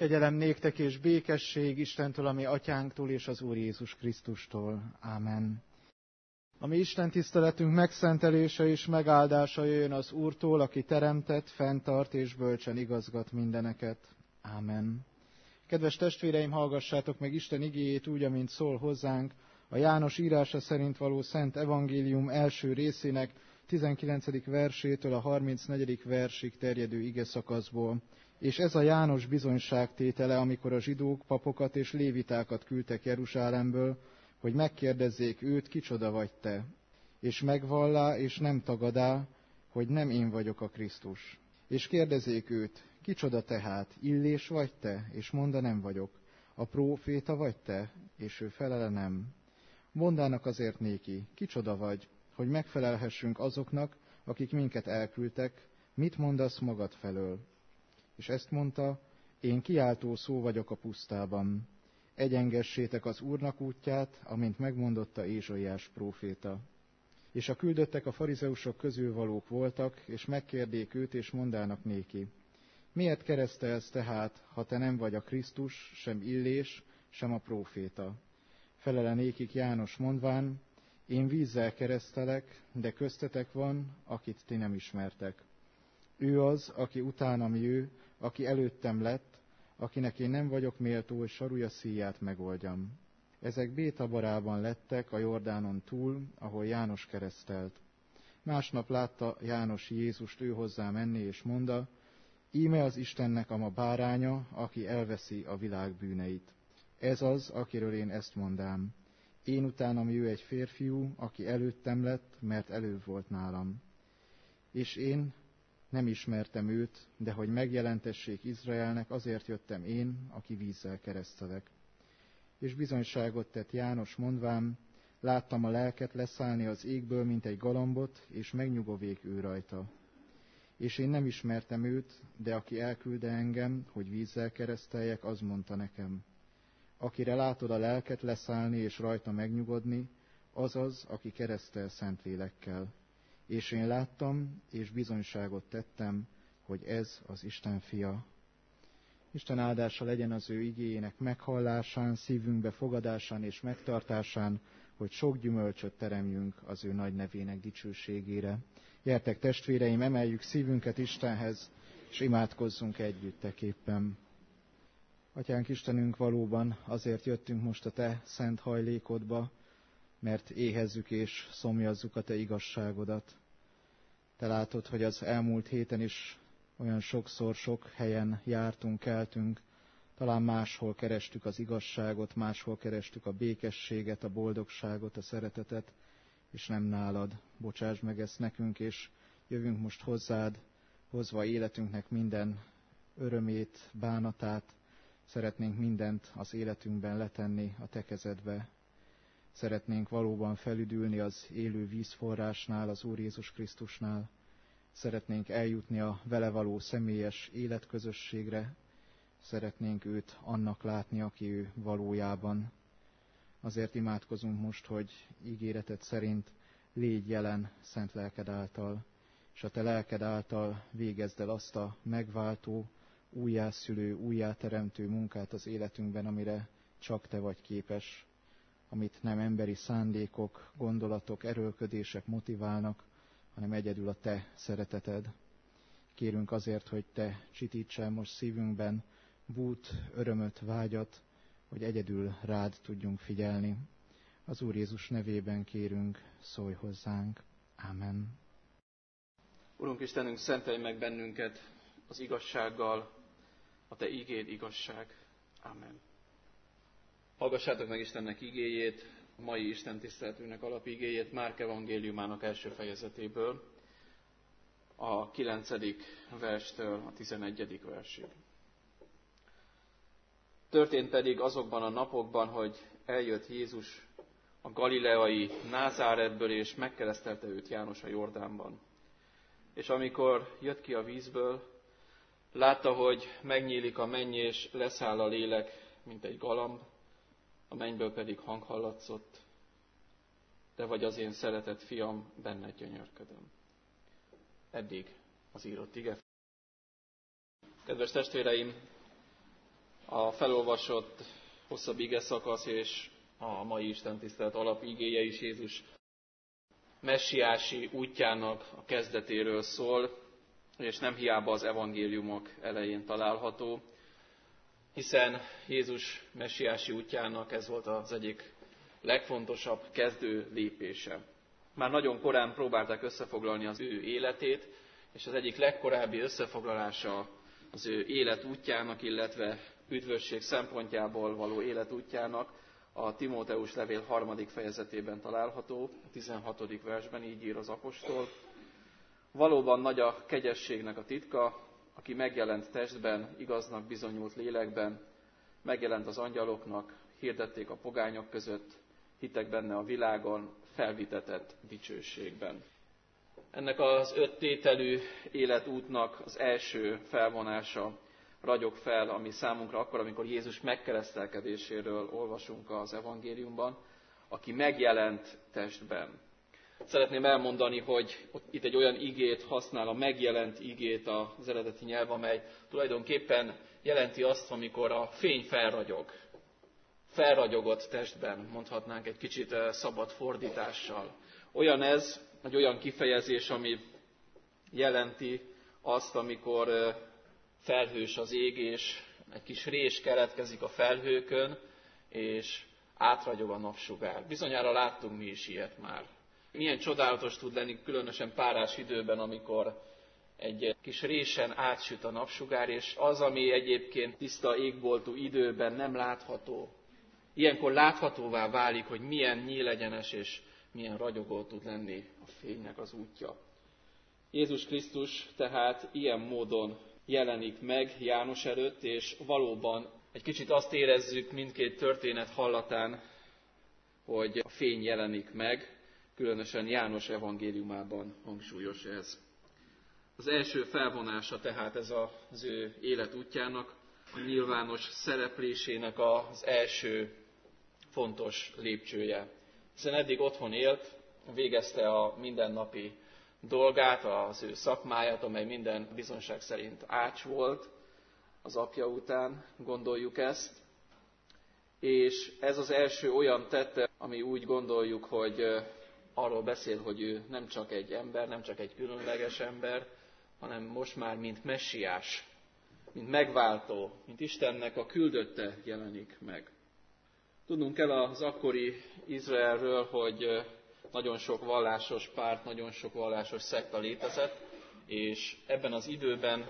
Kegyelem néktek és békesség Istentől, a mi atyánktól és az Úr Jézus Krisztustól. Ámen. A mi Isten tiszteletünk megszentelése és megáldása jöjjön az Úrtól, aki teremtett, fenntart és bölcsen igazgat mindeneket. Ámen. Kedves testvéreim, hallgassátok meg Isten igéjét úgy, amint szól hozzánk a János írása szerint való Szent Evangélium első részének 19. versétől a 34. versig terjedő igeszakaszból. És ez a János bizonyságtétele, amikor a zsidók papokat és lévitákat küldtek Jeruzsálemből, hogy megkérdezzék őt, kicsoda vagy te, és megvallá és nem tagadá, hogy nem én vagyok a Krisztus. És kérdezzék őt, kicsoda tehát, Illés vagy te, és monda nem vagyok, a próféta vagy te, és ő felele nem. Mondának azért néki, kicsoda vagy, hogy megfelelhessünk azoknak, akik minket elküldtek, mit mondasz magad felől? És ezt mondta, én kiáltó szó vagyok a pusztában. Egyengessétek az Úrnak útját, amint megmondotta Ézsaiás próféta. És a küldöttek a farizeusok közül valók voltak, és megkérdék őt, és mondának néki. Miért keresztelsz tehát, ha te nem vagy a Krisztus, sem Illés, sem a próféta? Felele nékik János mondván, én vízzel keresztelek, de köztetek van, akit ti nem ismertek. Ő az, aki utánam jő, aki előttem lett, akinek én nem vagyok méltó, hogy sarúja szíját megoldjam. Ezek Bétabarában lettek a Jordánon túl, ahol János keresztelt. Másnap látta János Jézust ő hozzá menni, és mondta, íme az Istennek a ma báránya, aki elveszi a világ bűneit. Ez az, akiről én ezt mondám. Én utánam jő egy férfiú, aki előttem lett, mert előbb volt nálam. És én nem ismertem őt, de hogy megjelentessék Izraelnek, azért jöttem én, aki vízzel keresztelek. És bizonyságot tett János mondván, láttam a lelket leszállni az égből, mint egy galambot, és megnyugovék ő rajta. És én nem ismertem őt, de aki elküldte engem, hogy vízzel kereszteljek, az mondta nekem. Akire látod a lelket leszállni és rajta megnyugodni, az az, aki keresztel Szentlélekkel. És én láttam, és bizonyságot tettem, hogy ez az Isten fia. Isten áldása legyen az ő igéjének meghallásán, szívünkbe fogadásán és megtartásán, hogy sok gyümölcsöt teremjünk az ő nagy nevének dicsőségére. Gyertek testvéreim, emeljük szívünket Istenhez, és imádkozzunk együtteképpen. Atyánk Istenünk, valóban azért jöttünk most a Te szent hajlékodba, mert éhezzük és szomjazzuk a Te igazságodat. Te látod, hogy az elmúlt héten is olyan sokszor, sok helyen jártunk, keltünk, talán máshol kerestük az igazságot, máshol kerestük a békességet, a boldogságot, a szeretetet, és nem nálad. Bocsáss meg ezt nekünk, és jövünk most hozzád, hozva életünknek minden örömét, bánatát. Szeretnénk mindent az életünkben letenni a Te kezedbe. Szeretnénk valóban felüdülni az élő vízforrásnál, az Úr Jézus Krisztusnál. Szeretnénk eljutni a vele való személyes életközösségre. Szeretnénk őt annak látni, aki ő valójában. Azért imádkozunk most, hogy ígéreted szerint légy jelen szent lelked által, és a te lelked által végezd el azt a megváltó, újjászülő, újjáteremtő munkát az életünkben, amire csak te vagy képes, amit nem emberi szándékok, gondolatok, erőlködések motiválnak, hanem egyedül a te szereteted. Kérünk azért, hogy te csitítsál most szívünkben bút, örömöt, vágyat, hogy egyedül rád tudjunk figyelni. Az Úr Jézus nevében kérünk, szólj hozzánk. Ámen. Urunk Istenünk, szentelj meg bennünket az igazsággal, a Te ígéd igazság. Ámen. Hallgassátok meg Istennek igéjét, a mai Isten tiszteletünknek alapigéjét Márk evangéliumának első fejezetéből, a 9. verstől a 11. versig. Történt pedig azokban a napokban, hogy eljött Jézus a galileai Názáretből, és megkeresztelte őt János a Jordánban. És amikor jött ki a vízből, látta, hogy megnyílik a menny, és leszáll a lélek, mint egy galamb, a mennyből pedig hang hallatszott, te vagy az én szeretett fiam, benned gyönyörködöm. Eddig az írott ige. Kedves testvéreim, A felolvasott hosszabb igeszakasz és a mai istentisztelet alapigéje is Jézus messiási útjának a kezdetéről szól, és nem hiába az evangéliumok elején található, hiszen Jézus messiási útjának ez volt az egyik legfontosabb kezdő lépése. Már nagyon korán próbálták összefoglalni az ő életét, és az egyik legkorábbi összefoglalása az ő életútjának, illetve üdvösség szempontjából való életútjának a Timóteus levél 3. fejezetében található, a 16. versben így ír az apostol. Valóban nagy a kegyességnek a titka, aki megjelent testben, igaznak bizonyult lélekben, megjelent az angyaloknak, hirdették a pogányok között, hittek benne a világon, felvitetett dicsőségben. Ennek az 5 tételű életútnak az első felvonása ragyog fel, ami számunkra akkor, amikor Jézus megkeresztelkedéséről olvasunk az evangéliumban, aki megjelent testben. Szeretném elmondani, hogy itt egy olyan igét használ, a megjelent igét az eredeti nyelv, amely tulajdonképpen jelenti azt, amikor a fény felragyog. Felragyogott testben, mondhatnánk egy kicsit szabad fordítással. Olyan ez, egy olyan kifejezés, ami jelenti azt, amikor felhős az ég, és egy kis rés keletkezik a felhőkön, és átragyog a napsugár. Bizonyára láttunk mi is ilyet már. Milyen csodálatos tud lenni, különösen párás időben, amikor egy kis résen átsüt a napsugár, és az, ami egyébként tiszta égboltú időben nem látható, ilyenkor láthatóvá válik, hogy milyen nyílegyenes és milyen ragyogó tud lenni a fénynek az útja. Jézus Krisztus tehát ilyen módon jelenik meg János előtt, és valóban egy kicsit azt érezzük mindkét történet hallatán, hogy a fény jelenik meg, különösen János evangéliumában hangsúlyos ez. Az első felvonása tehát ez az ő életútjának, a nyilvános szereplésének az első fontos lépcsője. Hiszen eddig otthon élt, végezte a mindennapi dolgát, az ő szakmáját, amely minden bizonyság szerint ács volt az apja után, gondoljuk ezt. És ez az első olyan tette, ami úgy gondoljuk, hogy arról beszél, hogy ő nem csak egy ember, nem csak egy különleges ember, hanem most már mint messiás, mint megváltó, mint Istennek a küldötte jelenik meg. Tudnunk kell az akkori Izraelről, hogy nagyon sok vallásos párt, nagyon sok vallásos szekta létezett, és ebben az időben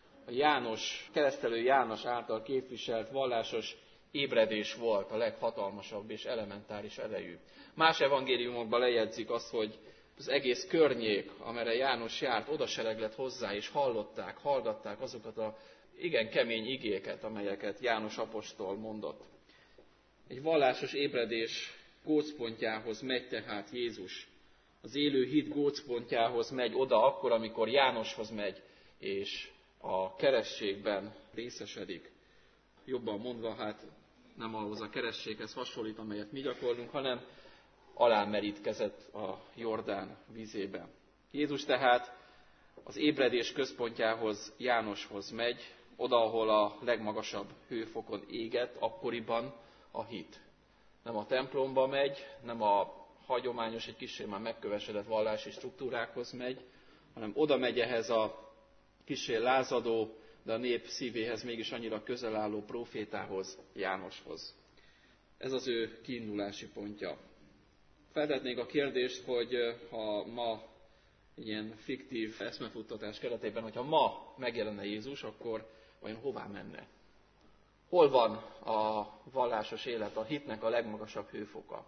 a keresztelő János által képviselt vallásos ébredés volt a leghatalmasabb és elementáris erejű. Más evangéliumokban lejegyzik azt, hogy az egész környék, amerre János járt, oda sereglett hozzá, és hallgatták azokat a igen kemény igéket, amelyeket János apostol mondott. Egy vallásos ébredés gócpontjához megy tehát Jézus. Az élő hit gócpontjához megy oda akkor, amikor Jánoshoz megy, és a kerességben részesedik. Jobban mondva, hát nem ahhoz a kerességhez hasonlít, amelyet mi gyakorlunk, hanem alámerítkezett a Jordán vízébe. Jézus tehát az ébredés központjához, Jánoshoz megy, oda, ahol a legmagasabb hőfokon égett akkoriban a hit. Nem a templomba megy, nem a hagyományos, egy kissé már megkövesedett vallási struktúrákhoz megy, hanem oda megy ehhez a kissé lázadó, de a nép szívéhez mégis annyira közel álló prófétához, Jánoshoz. Ez az ő kiindulási pontja. Feltetnék a kérdést, hogy ha ma egy ilyen fiktív eszmefuttatás keretében, hogyha ma megjelenne Jézus, akkor vajon hová menne? Hol van a vallásos élet, a hitnek a legmagasabb hőfoka?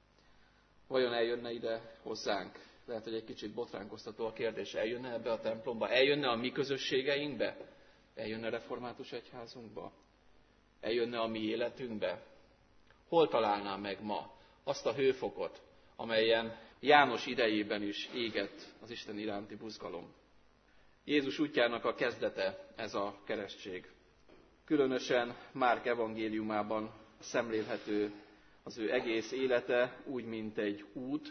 Vajon eljönne ide hozzánk? Lehet, hogy egy kicsit botránkoztató a kérdés. Eljönne ebbe a templomba? Eljönne a mi közösségeinkbe? Eljönne a református egyházunkba? Eljönne a mi életünkbe? Hol találná meg ma azt a hőfokot, amelyen János idejében is égett az Isten iránti buzgalom? Jézus útjának a kezdete ez a keresztség. Különösen Márk evangéliumában szemlélhető az ő egész élete úgy, mint egy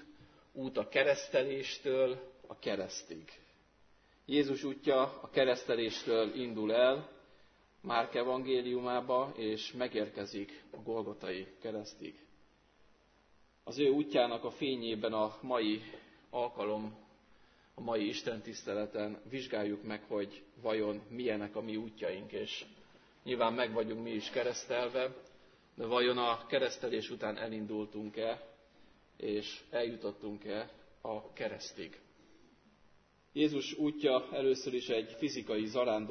út a kereszteléstől a keresztig. Jézus útja a kereszteléstől indul el, Márk evangéliumába, és megérkezik a Golgotai keresztig. Az ő útjának a fényében a mai alkalom, a mai istentiszteleten vizsgáljuk meg, hogy vajon milyenek a mi útjaink, és nyilván meg vagyunk mi is keresztelve, de vajon a keresztelés után elindultunk-e, és eljutottunk-e a keresztig. Jézus útja először is egy fizikai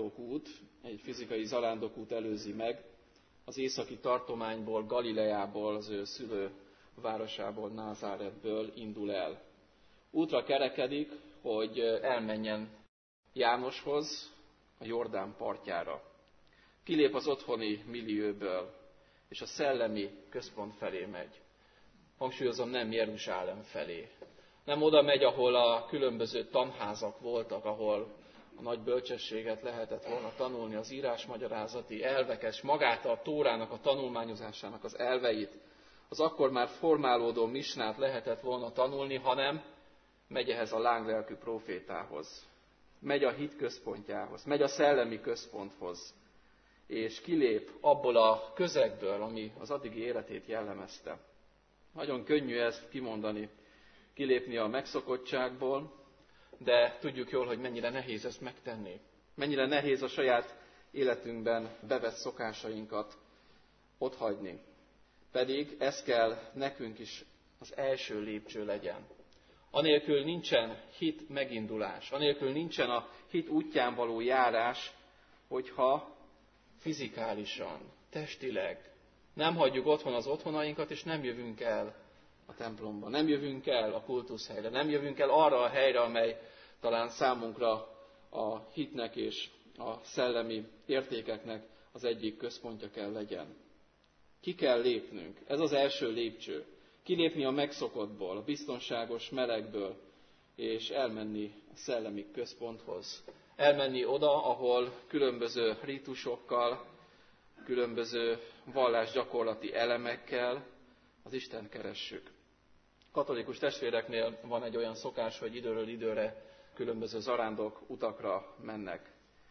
zarándokút előzi meg, az északi tartományból, Galileából, az ő szülővárosából, Názáretből indul el. Útra kerekedik, hogy elmenjen Jánoshoz, a Jordán partjára. Kilép az otthoni millióből, és a szellemi központ felé megy. Hangsúlyozom, nem Jeruzsálem felé. Nem oda megy, ahol a különböző tanházak voltak, ahol a nagy bölcsességet lehetett volna tanulni, az írásmagyarázati elveket, magát a Tórának a tanulmányozásának az elveit, az akkor már formálódó misnát lehetett volna tanulni, hanem megy ehhez a lánglelkű prófétához. Megy a hit központjához, megy a szellemi központhoz, és kilép abból a közegből, ami az addigi életét jellemezte. Nagyon könnyű ezt kimondani, kilépni a megszokottságból, de tudjuk jól, hogy mennyire nehéz ezt megtenni. Mennyire nehéz a saját életünkben bevett szokásainkat otthagyni. Pedig ez kell nekünk is az első lépcső legyen. Anélkül nincsen hit megindulás, anélkül nincsen a hit útján való járás, hogyha fizikálisan, testileg nem hagyjuk otthon az otthonainkat, és nem jövünk el a templomba, nem jövünk el a kultuszhelyre, nem jövünk el arra a helyre, amely talán számunkra a hitnek és a szellemi értékeknek az egyik központja kell legyen. Ki kell lépnünk. Ez az első lépcső. Kilépni a megszokottból, a biztonságos melegből, és elmenni a szellemi központhoz. Elmenni oda, ahol különböző rítusokkal, különböző vallásgyakorlati elemekkel az Istent keressük. Katolikus testvéreknél van egy olyan szokás, hogy időről időre különböző zarándok utakra mennek.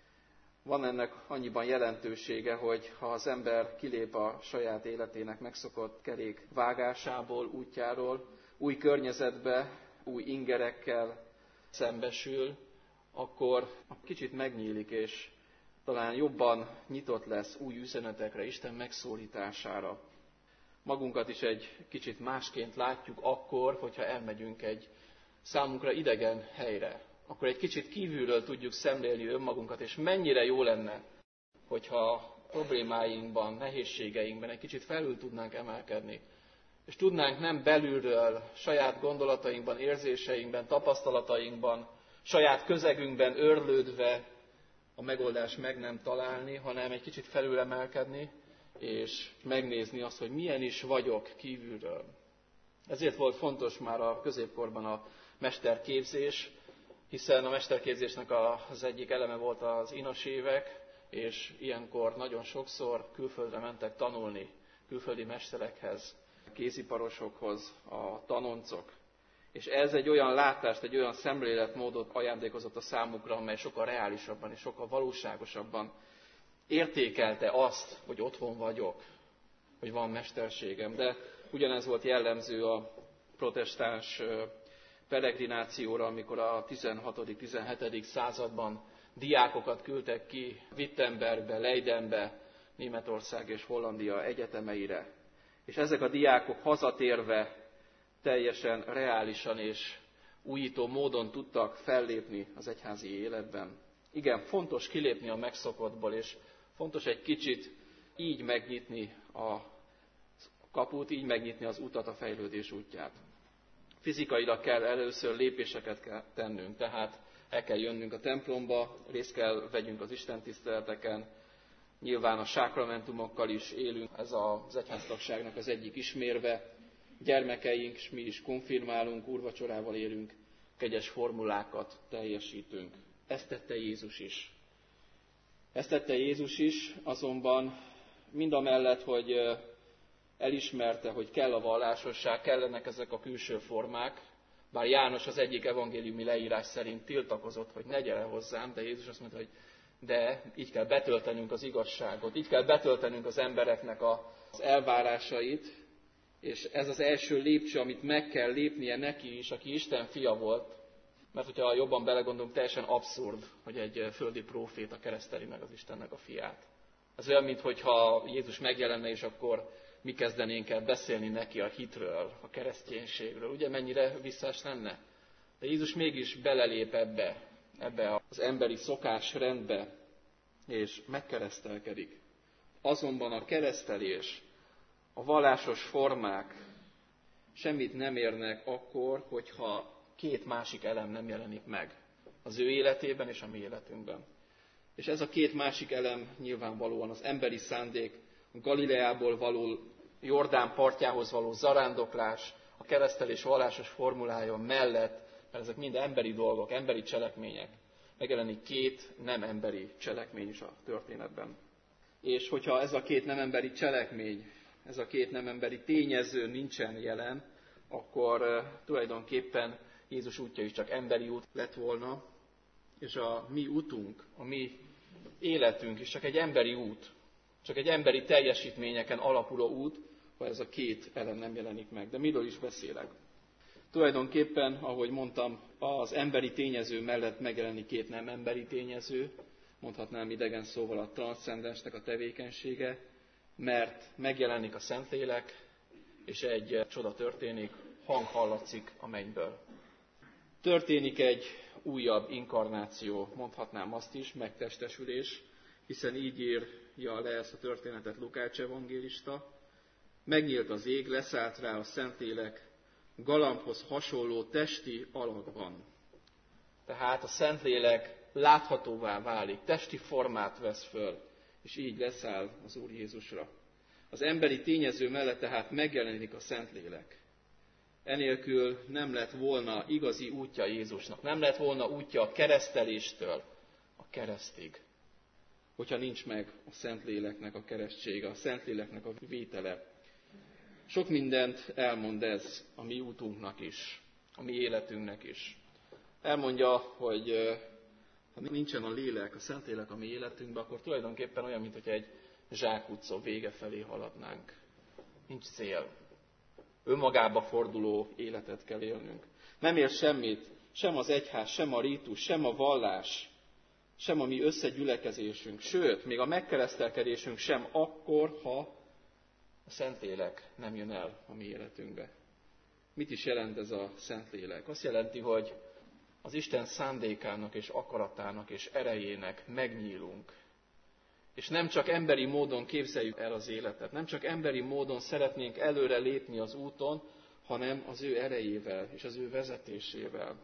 Van ennek annyiban jelentősége, hogy ha az ember kilép a saját életének megszokott kerék vágásából, útjáról, új környezetbe, új ingerekkel szembesül, akkor kicsit megnyílik, és talán jobban nyitott lesz új üzenetekre, Isten megszólítására. Magunkat is egy kicsit másként látjuk akkor, hogyha elmegyünk egy számunkra idegen helyre. Akkor egy kicsit kívülről tudjuk szemlélni önmagunkat, és mennyire jó lenne, hogyha problémáinkban, nehézségeinkben egy kicsit felül tudnánk emelkedni. És tudnánk nem belülről, saját gondolatainkban, érzéseinkben, tapasztalatainkban, saját közegünkben őrlődve a megoldást meg nem találni, hanem egy kicsit felülemelkedni, és megnézni azt, hogy milyen is vagyok kívülről. Ezért volt fontos már a középkorban a mesterképzés, hiszen a mesterképzésnek az egyik eleme volt az inasévek, és ilyenkor nagyon sokszor külföldre mentek tanulni, külföldi mesterekhez, kéziparosokhoz, a tanoncok. És ez egy olyan látást, egy olyan szemléletmódot ajándékozott a számukra, amely sokkal reálisabban és sokkal valóságosabban értékelte azt, hogy otthon vagyok, hogy van mesterségem. De ugyanez volt jellemző a protestáns peregrinációra, amikor a 16.-17. században diákokat küldtek ki Wittenbergbe, Leidenbe, Németország és Hollandia egyetemeire. És ezek a diákok hazatérve teljesen reálisan és újító módon tudtak fellépni az egyházi életben. Igen, fontos kilépni a megszokottból, és fontos egy kicsit így megnyitni a kaput, így megnyitni az utat, a fejlődés útját. Fizikailag kell először lépéseket kell tennünk, tehát el kell jönnünk a templomba, részt kell vegyünk az istentiszteleteken, nyilván a sákramentumokkal is élünk, ez az egyháztagságnak az egyik ismérve, gyermekeink, és mi is konfirmálunk, úrvacsorával élünk, kegyes formulákat teljesítünk. Ezt tette Jézus is. Ezt tette Jézus is, azonban mindamellett, hogy elismerte, hogy kell a vallásosság, kellenek ezek a külső formák, bár János az egyik evangéliumi leírás szerint tiltakozott, hogy ne gyere hozzám, de Jézus azt mondta, hogy de így kell betöltenünk az igazságot, így kell betöltenünk az embereknek az elvárásait, és ez az első lépcső, amit meg kell lépnie neki is, aki Isten fia volt, mert hogyha jobban belegondolunk, teljesen abszurd, hogy egy földi próféta kereszteli meg az Istennek a fiát. Ez olyan, mintha Jézus megjelenne, és akkor mi kezdenénk el beszélni neki a hitről, a kereszténységről. Ugye mennyire visszás lenne? De Jézus mégis belelép ebbe az emberi szokásrendbe, és megkeresztelkedik. Azonban a keresztelés, a vallásos formák semmit nem érnek akkor, hogyha két másik elem nem jelenik meg az ő életében és a mi életünkben. És ez a két másik elem nyilvánvalóan az emberi szándék, a Galileából való Jordán partjához való zarándoklás, a keresztelés vallásos formulája mellett, mert ezek mind emberi dolgok, emberi cselekmények, megjelenik két nem emberi cselekmény is a történetben. És hogyha ez a két nem emberi cselekmény, ez a két nem emberi tényező nincsen jelen, akkor tulajdonképpen Jézus útja is csak emberi út lett volna, és a mi utunk, a mi életünk is csak egy emberi út, csak egy emberi teljesítményeken alapuló út, ha ez a két elem nem jelenik meg. De miről is beszélek? Tulajdonképpen, ahogy mondtam, az emberi tényező mellett megjelenik két nem emberi tényező, mondhatnám idegen szóval a transzcendensnek a tevékenysége, mert megjelenik a Szentlélek, és egy csoda történik, hang hallatszik a mennyből. Történik egy újabb inkarnáció, mondhatnám azt is, megtestesülés, hiszen így írja le ezt a történetet Lukács evangélista. Megnyílt az ég, leszállt rá a Szentlélek, galambhoz hasonló testi alakban. Tehát a Szentlélek láthatóvá válik, testi formát vesz föl, és így leszáll az Úr Jézusra. Az emberi tényező mellett tehát megjelenik a Szentlélek. Enélkül nem lett volna igazi útja Jézusnak, nem lett volna útja a kereszteléstől a keresztig, hogyha nincs meg a Szentléleknek a keresztsége, a Szentléleknek a vétele. Sok mindent elmond ez a mi útunknak is, a mi életünknek is. Elmondja, hogy ha nincsen a lélek, a Szentlélek a mi életünkben, akkor tulajdonképpen olyan, mintha egy zsákutca vége felé haladnánk. Nincs cél. Önmagába forduló életet kell élnünk. Nem ér semmit, sem az egyház, sem a rítus, sem a vallás, sem a mi összegyülekezésünk, sőt, még a megkeresztelkedésünk sem akkor, ha a Szentlélek nem jön el a mi életünkbe. Mit is jelent ez a Szentlélek? Azt jelenti, hogy az Isten szándékának és akaratának és erejének megnyílunk. És nem csak emberi módon képzeljük el az életet, nem csak emberi módon szeretnénk előre lépni az úton, hanem az ő erejével és az ő vezetésével.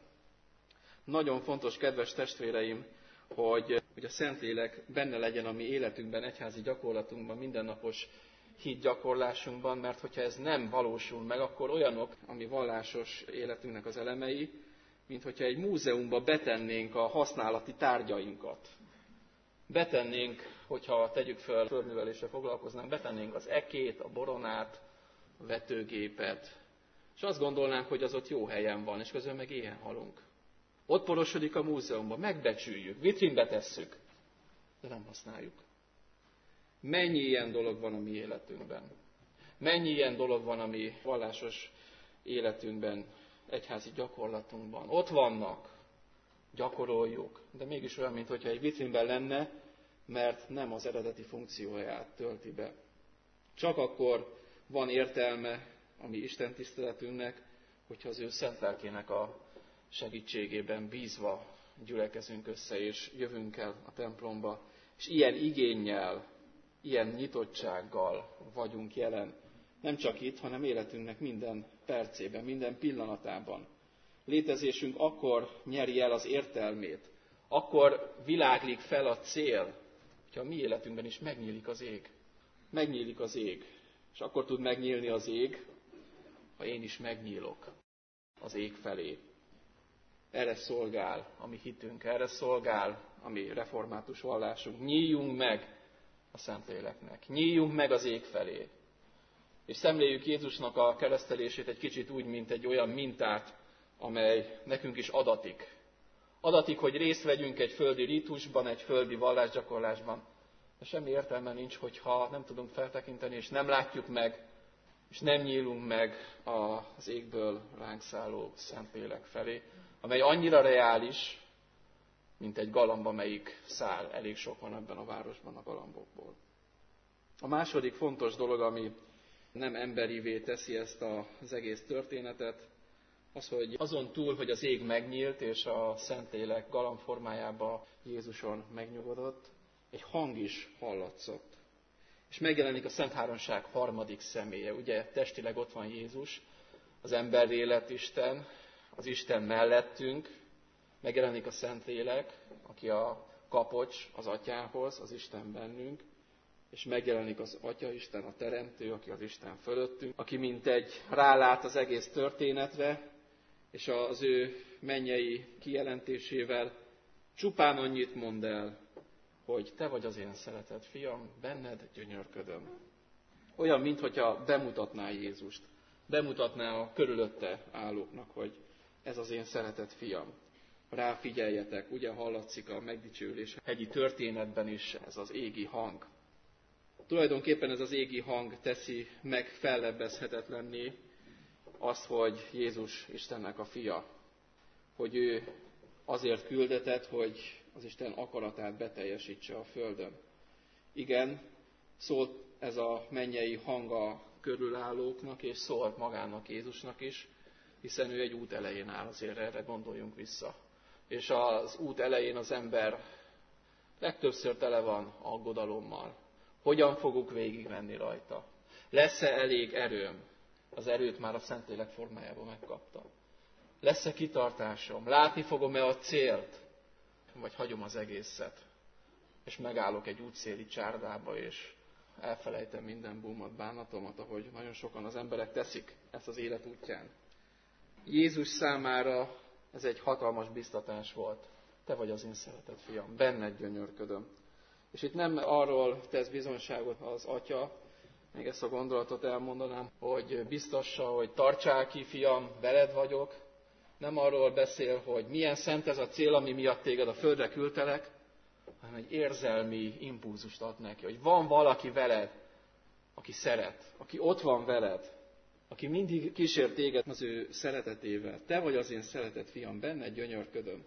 Nagyon fontos, kedves testvéreim, hogy a Szentlélek benne legyen a mi életünkben, egyházi gyakorlatunkban, mindennapos hitgyakorlásunkban, mert hogyha ez nem valósul meg, akkor olyanok, ami vallásos életünknek az elemei, mint hogyha egy múzeumba betennénk a használati tárgyainkat. Betennénk, hogyha tegyük föl, földművelésre foglalkoznánk, betennénk az ekét, a boronát, a vetőgépet, és azt gondolnánk, hogy az ott jó helyen van, és közben meg éhen halunk. Ott porosodik a múzeumban, megbecsüljük, vitrínbe tesszük, de nem használjuk. Mennyi ilyen dolog van a mi életünkben? Mennyi ilyen dolog van a mi vallásos életünkben, egyházi gyakorlatunkban? Ott vannak, gyakoroljuk, de mégis olyan, mintha egy vitrínben lenne, mert nem az eredeti funkcióját tölti be. Csak akkor van értelme a mi istentiszteletünknek, hogyha az ő szent lelkének a segítségében bízva gyülekezünk össze, és jövünk el a templomba, és ilyen igénnyel, ilyen nyitottsággal vagyunk jelen. Nem csak itt, hanem életünknek minden percében, minden pillanatában. Létezésünk akkor nyeri el az értelmét, akkor világlik fel a cél, hogyha a mi életünkben is megnyílik az ég. Megnyílik az ég. És akkor tud megnyílni az ég, ha én is megnyílok az ég felé. Erre szolgál a mi hitünk, erre szolgál a mi református vallásunk. Nyíljunk meg a Szentléleknek, nyíljunk meg az ég felé. És szemléljük Jézusnak a keresztelését egy kicsit úgy, mint egy olyan mintát, amely nekünk is adatik. Adatik, hogy részt vegyünk egy földi rítusban, egy földi vallásgyakorlásban. De semmi értelme nincs, hogyha nem tudunk feltekinteni, és nem látjuk meg, és nem nyílunk meg az égből ránk szálló Szentlélek felé, amely annyira reális, mint egy galamb, amelyik száll. Elég sok van ebben a városban a galambokból. A második fontos dolog, ami nem emberivé teszi ezt az egész történetet, az, hogy azon túl, hogy az ég megnyílt, és a Szentlélek galamb formájába Jézuson megnyugodott, egy hang is hallatszott. És megjelenik a Szent Háromság harmadik személye. Ugye testileg ott van Jézus, az emberré lett Isten, az Isten mellettünk, megjelenik a Szentlélek, aki a kapocs az Atyához, az Isten bennünk, és megjelenik az Atya Isten, a Teremtő, aki az Isten fölöttünk, aki mintegy rálát az egész történetre, és az ő mennyei kijelentésével csupán annyit mond el, hogy te vagy az én szeretett fiam, benned gyönyörködöm. Olyan, mintha bemutatná Jézust, bemutatná a körülötte állóknak, hogy ez az én szeretett fiam. Ráfigyeljetek, ugye hallatszik a megdicsőlés hegyi történetben is ez az égi hang. Tulajdonképpen ez az égi hang teszi meg fellebbezhetetlenné azt, hogy Jézus Istennek a fia, hogy ő azért küldetett, hogy az Isten akaratát beteljesítse a földön. Igen, szólt ez a mennyei hang a körülállóknak, és szólt magának Jézusnak is, hiszen ő egy út elején áll, azért erre gondoljunk vissza. És az út elején az ember legtöbbször tele van aggodalommal. Hogyan fogok végigmenni rajta? Lesz-e elég erőm? Az erőt már a Szentlélek formájában megkapta. Lesz-e kitartásom? Látni fogom-e a célt? Vagy hagyom az egészet? És megállok egy útszéli csárdába, és elfelejtem minden búmat, bánatomat, ahogy nagyon sokan az emberek teszik ezt az élet útján. Jézus számára ez egy hatalmas biztatás volt. Te vagy az én szeretett fiam, benned gyönyörködöm. És itt nem arról tesz bizonyságot az Atya, még ezt a gondolatot elmondanám, hogy biztassa, hogy tartsál ki, fiam, veled vagyok. Nem arról beszél, hogy milyen szent ez a cél, ami miatt téged a földre küldtelek, hanem egy érzelmi impulzust ad neki, hogy van valaki veled, aki szeret, aki ott van veled, aki mindig kísér téged az ő szeretetével. Te vagy az én szeretett fiam, benned gyönyörködöm.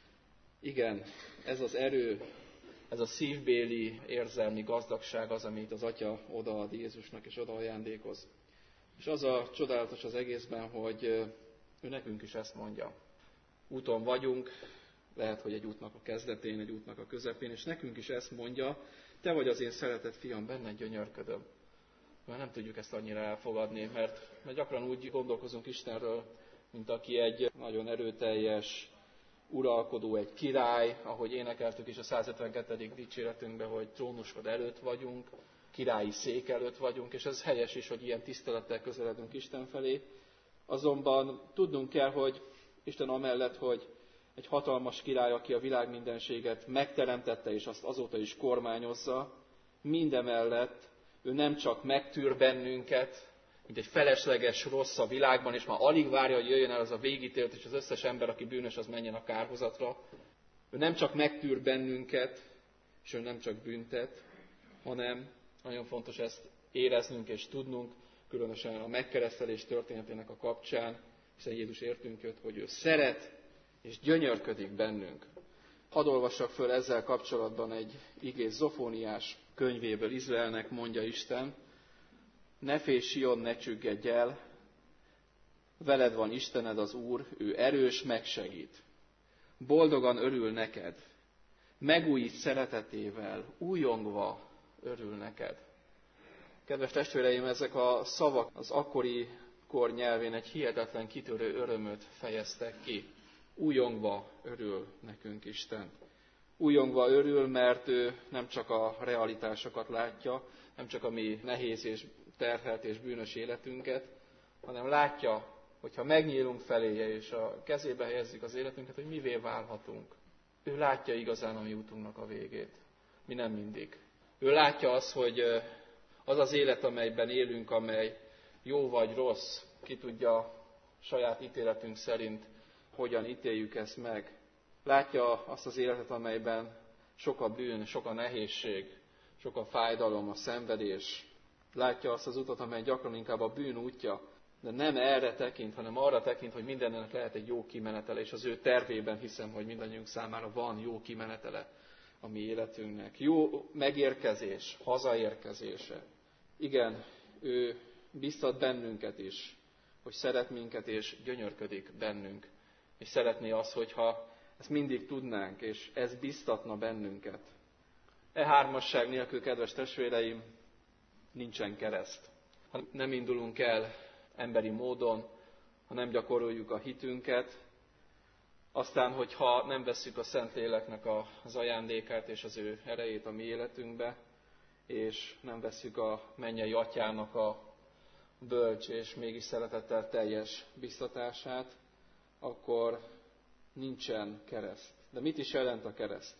Igen, ez az erő, ez a szívbéli érzelmi gazdagság az, amit az Atya odaad Jézusnak és oda ajándékoz. És az a csodálatos az egészben, hogy ő nekünk is ezt mondja. Úton vagyunk, lehet, hogy egy útnak a kezdetén, egy útnak a közepén, és nekünk is ezt mondja, te vagy az én szeretett fiam, benned gyönyörködöm. Mert nem tudjuk ezt annyira elfogadni, mert gyakran úgy gondolkozunk Istenről, mint aki egy nagyon erőteljes uralkodó, egy király, ahogy énekeltük is a 152. dicséretünkben, hogy trónusod előtt vagyunk, királyi szék előtt vagyunk, és ez helyes is, hogy ilyen tisztelettel közeledünk Isten felé. Azonban tudnunk kell, hogy Isten amellett, hogy egy hatalmas király, aki a világ mindenséget megteremtette, és azt azóta is kormányozza, mindemellett ő nem csak megtűr bennünket, mint egy felesleges rossz a világban, és már alig várja, hogy jöjjön el az a végítélet, és az összes ember, aki bűnös, az menjen a kárhozatra. Ő nem csak megtűr bennünket, és ő nem csak büntet, hanem nagyon fontos ezt éreznünk és tudnunk, különösen a megkeresztelés történetének a kapcsán, hiszen Jézus értünk jött, hogy ő szeret és gyönyörködik bennünk. Hadd olvassak föl ezzel kapcsolatban egy igét Zofóniás könyvéből. Izraelnek mondja Isten: ne félj, Sion, ne csüggedj el, veled van Istened az Úr, ő erős, megsegít. Boldogan örül neked, megújít szeretetével, újongva örül neked. Kedves testvéreim, ezek a szavak az akkori kor nyelvén egy hihetetlen kitörő örömöt fejeztek ki. Újongva örül nekünk Isten. Újongva örül, mert ő nem csak a realitásokat látja, nem csak a mi nehéz és terhelt és bűnös életünket, hanem látja, hogyha megnyílunk feléje és a kezébe helyezzük az életünket, hogy mivé válhatunk. Ő látja igazán a mi útunknak a végét. Mi nem mindig. Ő látja azt, hogy az az élet, amelyben élünk, amely jó vagy rossz, ki tudja saját ítéletünk szerint, hogyan ítéljük ezt meg. Látja azt az életet, amelyben sok a bűn, sok a nehézség, sok a fájdalom, a szenvedés. Látja azt az utat, amely gyakran inkább a bűn útja, de nem erre tekint, hanem arra tekint, hogy mindennek lehet egy jó kimenetele, és az ő tervében hiszem, hogy mindannyiunk számára van jó kimenetele a mi életünknek. Jó megérkezés, hazaérkezése. Igen, ő biztat bennünket is, hogy szeret minket és gyönyörködik bennünk. És szeretné azt, hogyha ezt mindig tudnánk, és ez biztatna bennünket. E hármasság nélkül, kedves testvéreim, nincsen kereszt. Ha nem indulunk el emberi módon, ha nem gyakoroljuk a hitünket, aztán, hogyha nem vesszük a Szentléleknek az ajándékát és az ő erejét a mi életünkbe, és nem vesszük a mennyei Atyának a bölcs és mégis szeretettel teljes biztatását, akkor nincsen kereszt. De mit is jelent a kereszt?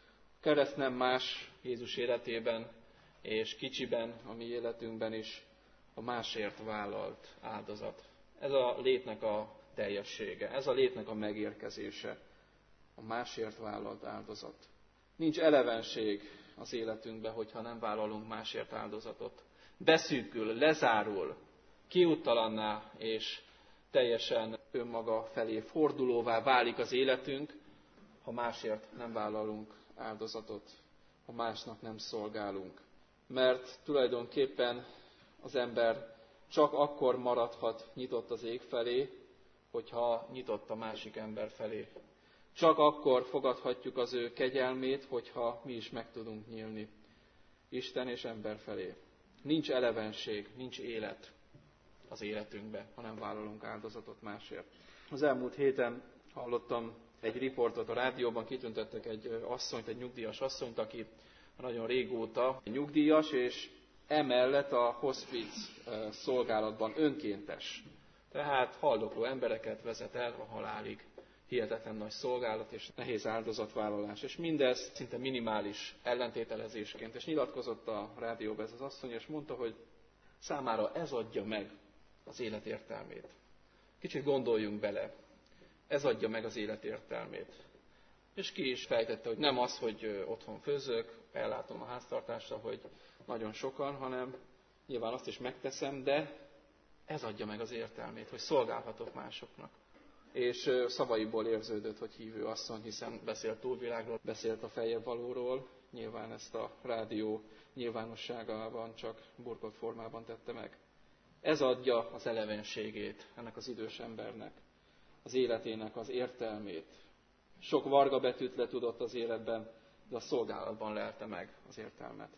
A kereszt nem más Jézus életében és kicsiben, a mi életünkben is a másért vállalt áldozat. Ez a létnek a teljessége, ez a létnek a megérkezése, a másért vállalt áldozat. Nincs elevenség az életünkben, hogyha nem vállalunk másért áldozatot. Beszűkül, lezárul, kiúttalanná és teljesen önmaga felé fordulóvá válik az életünk, ha másért nem vállalunk áldozatot, ha másnak nem szolgálunk. Mert tulajdonképpen az ember csak akkor maradhat nyitott az ég felé, hogyha nyitott a másik ember felé. Csak akkor fogadhatjuk az ő kegyelmét, hogyha mi is meg tudunk nyílni Isten és ember felé. Nincs elevenség, nincs élet az életünkbe, ha nem vállalunk áldozatot másért. Az elmúlt héten hallottam egy riportot a rádióban, kitüntettek egy asszonyt, egy nyugdíjas asszonyt, aki nagyon régóta nyugdíjas, és emellett a hospice szolgálatban önkéntes. Tehát haldokló embereket vezet el a halálig. Hihetetlen nagy szolgálat és nehéz áldozatvállalás. És mindez szinte minimális ellentételezésként. És nyilatkozott a rádióban ez az asszony, és mondta, hogy számára ez adja meg az élet értelmét. Kicsit gondoljunk bele, ez adja meg az élet értelmét. És ki is fejtette, hogy nem az, hogy otthon főzök, ellátom a háztartásra, hogy nagyon sokan, hanem nyilván azt is megteszem, de ez adja meg az értelmét, hogy szolgálhatok másoknak. És szavaiból érződött, hogy hívő asszony, hiszen beszélt túlvilágról, beszélt a feljebb valóról, nyilván ezt a rádió nyilvánosságában csak burkolt formában tette meg. Ez adja az elevenségét ennek az idős embernek, az életének az értelmét. Sok varga betűt le tudott az életben, de a szolgálatban lelte meg az értelmet.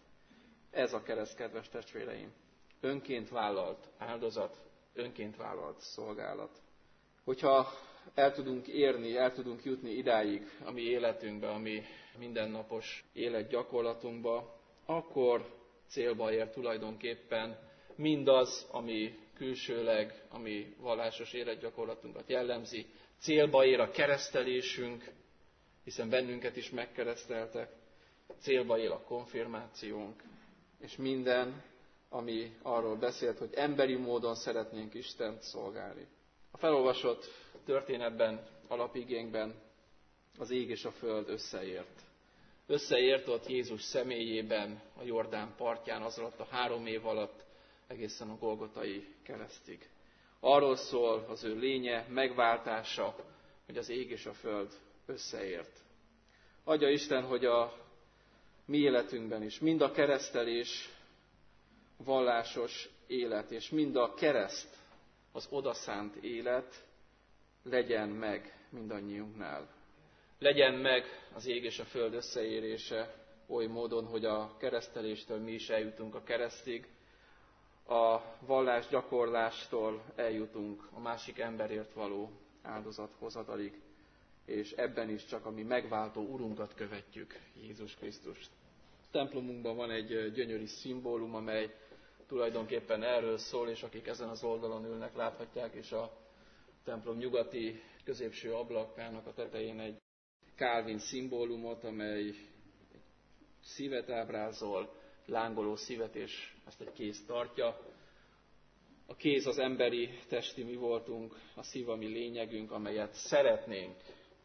Ez a kereszt, kedves testvéreim. Önként vállalt áldozat, önként vállalt szolgálat. Hogyha el tudunk érni, el tudunk jutni idáig a mi életünkbe, a mi mindennapos életgyakorlatunkba, akkor célba ér tulajdonképpen mindaz, ami külsőleg, ami vallásos életgyakorlatunkat jellemzi. Célba ér a keresztelésünk, hiszen bennünket is megkereszteltek. Célba ér a konfirmációnk, és minden, ami arról beszélt, hogy emberi módon szeretnénk Istent szolgálni. A felolvasott történetben, alapigénkben az ég és a föld összeért. Összeért ott Jézus személyében, a Jordán partján, az alatt a 3 év alatt, egészen a Golgotai keresztig. Arról szól az ő lénye, megváltása, hogy az ég és a föld összeért. Adja Isten, hogy a mi életünkben is mind a keresztelés vallásos élet, és mind a kereszt, az odaszánt élet legyen meg mindannyiunknál. Legyen meg az ég és a föld összeérése oly módon, hogy a kereszteléstől mi is eljutunk a keresztig, a vallás gyakorlástól eljutunk a másik emberért való áldozathozatalig, és ebben is csak a mi megváltó Urunkat követjük, Jézus Krisztust. A templomunkban van egy gyönyörű szimbólum, amely tulajdonképpen erről szól, és akik ezen az oldalon ülnek, láthatják, és a templom nyugati középső ablakának a tetején egy Kálvin szimbólumot, amely szívet ábrázol, lángoló szívet, és ezt egy kéz tartja. A kéz az emberi testi mi voltunk, a szív a mi lényegünk, amelyet szeretnénk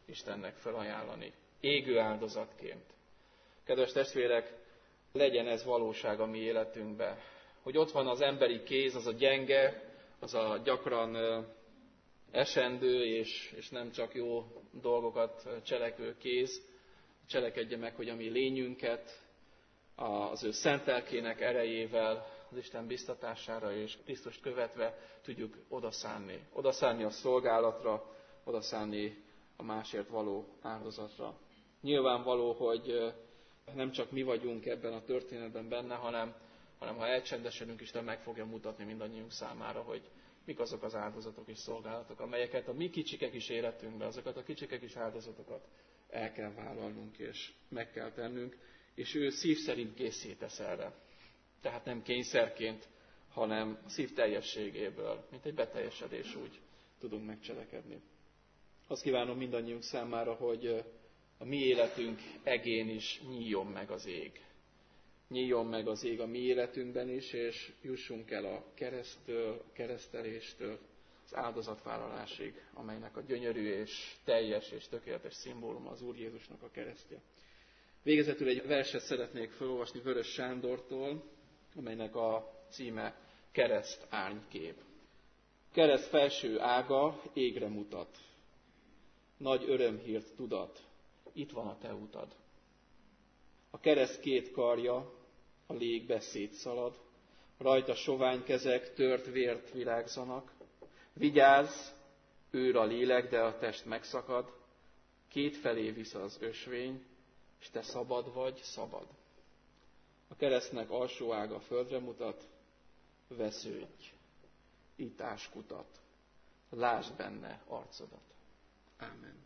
Istennek felajánlani, égő áldozatként. Kedves testvérek, legyen ez valóság a mi életünkben, hogy ott van az emberi kéz, az a gyenge, az a gyakran esendő és nem csak jó dolgokat cselekvő kéz, cselekedje meg, hogy a mi lényünket az ő szent lelkének erejével, az Isten biztatására és Krisztust követve tudjuk odaszánni. Odaszánni a szolgálatra, odaszánni a másért való áldozatra. Nyilvánvaló, hogy nem csak mi vagyunk ebben a történetben benne, hanem ha elcsendesedünk, Isten meg fogja mutatni mindannyiunk számára, hogy mik azok az áldozatok és szolgálatok, amelyeket a mi kicsikek is életünkben, azokat a kicsikek is áldozatokat el kell vállalnunk és meg kell tennünk, és ő szív szerint készítesz erre. Tehát nem kényszerként, hanem a szív teljességéből, mint egy beteljesedés úgy tudunk megcselekedni. Azt kívánom mindannyiunk számára, hogy a mi életünk egén is nyíljon meg az ég. Nyíljon meg az ég a mi életünkben is, és jussunk el a kereszttől, a kereszteléstől, az áldozatvállalásig, amelynek a gyönyörű és teljes és tökéletes szimbóluma az Úr Jézusnak a keresztje. Végezetül egy verset szeretnék felolvasni Vörös Sándortól, amelynek a címe Kereszt árnykép. Kereszt felső ága égre mutat. Nagy örömhírt tudat, itt van a te utad. A kereszt két karja a légbe szétszalad, rajta sovány kezek tört vért virágzanak. Vigyázz, őr a lélek, de a test megszakad, kétfelé visz az ösvény, és te szabad vagy, szabad. A keresztnek alsó ága földre mutat, vesződj, itt áskutat, lásd benne arcodat. Ámen.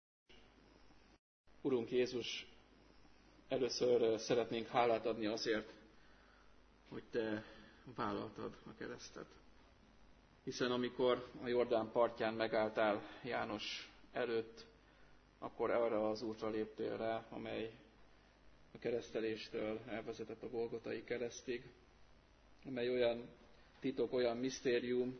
Urunk Jézus, először szeretnénk hálát adni azért, hogy te vállaltad a keresztet. Hiszen amikor a Jordán partján megálltál János előtt, akkor arra az útra léptél rá, amely a kereszteléstől elvezetett a Golgotai keresztig, amely olyan titok, olyan misztérium,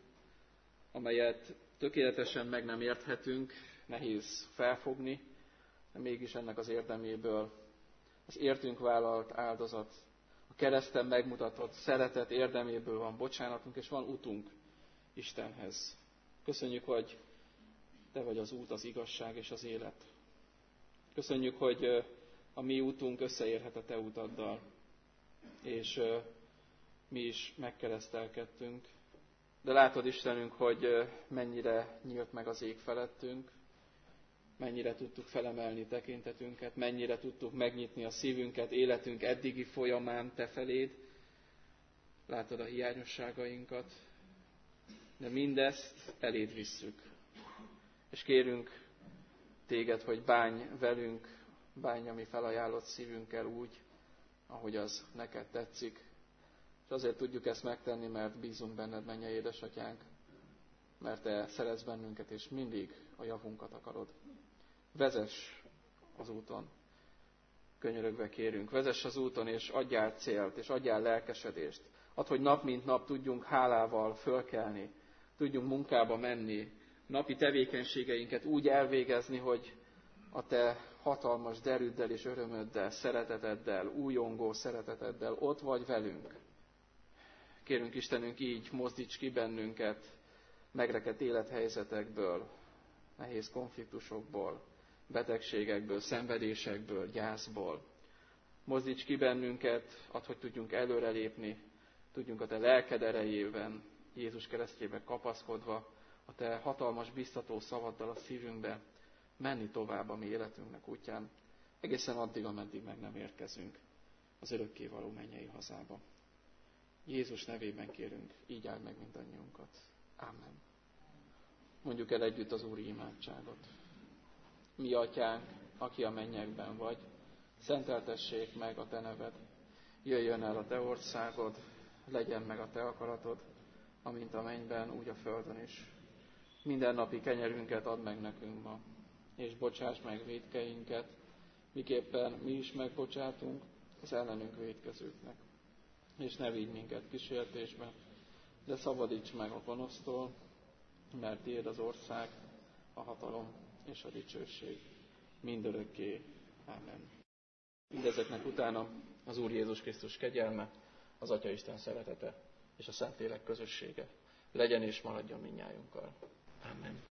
amelyet tökéletesen meg nem érthetünk, nehéz felfogni, de mégis ennek az érdeméből az értünk vállalt áldozat, a kereszten megmutatott szeretet érdeméből van bocsánatunk, és van utunk Istenhez. Köszönjük, hogy te vagy az út, az igazság és az élet. Köszönjük, hogy a mi útunk összeérhet a te utaddal, és mi is megkeresztelkedtünk. De látod, Istenünk, hogy mennyire nyílt meg az ég felettünk, mennyire tudtuk felemelni tekintetünket, mennyire tudtuk megnyitni a szívünket, életünk eddigi folyamán te feléd. Látod a hiányosságainkat, de mindezt eléd visszük. És kérünk téged, hogy bánj velünk, bánj a mi felajánlott szívünkkel úgy, ahogy az neked tetszik. És azért tudjuk ezt megtenni, mert bízunk benned, mennyei édesatyánk, mert te szeretsz bennünket, és mindig a javunkat akarod. Vezess az úton, könyörögve kérünk. Vezess az úton, és adjál célt, és adjál lelkesedést. Add, hogy nap mint nap tudjunk hálával fölkelni, tudjunk munkába menni, napi tevékenységeinket úgy elvégezni, hogy a te hatalmas derűddel és örömöddel, szereteteddel, újongó szereteteddel ott vagy velünk. Kérünk Istenünk, így mozdíts ki bennünket megrekedt élethelyzetekből, nehéz konfliktusokból, betegségekből, szenvedésekből, gyászból. Mozdíts ki bennünket, add, hogy tudjunk előrelépni, tudjunk a te lelked erejében, Jézus keresztjébe kapaszkodva, a te hatalmas biztató szavaddal a szívünkbe menni tovább a mi életünknek útján, egészen addig, ameddig meg nem érkezünk az örökkévaló mennyei hazába. Jézus nevében kérünk, így áld meg mindannyiunkat. Ámen. Mondjuk el együtt az úri imádságot. Mi atyánk, aki a mennyekben vagy, szenteltessék meg a te neved. Jöjjön el a te országod, legyen meg a te akaratod, amint a mennyben, úgy a földön is. Mindennapi kenyerünket add meg nekünk ma, és bocsáss meg vétkeinket, miképpen mi is megbocsátunk az ellenünk vétkezőknek. És ne vigy minket kísértésbe, de szabadíts meg a gonosztól, mert tiéd az ország, a hatalom és a dicsőség mindörökké. Ámen. Mindezeknek utána az Úr Jézus Krisztus kegyelme, az Atya Isten szeretete és a Szentlélek közössége legyen és maradjon mindnyájunkkal. Ámen.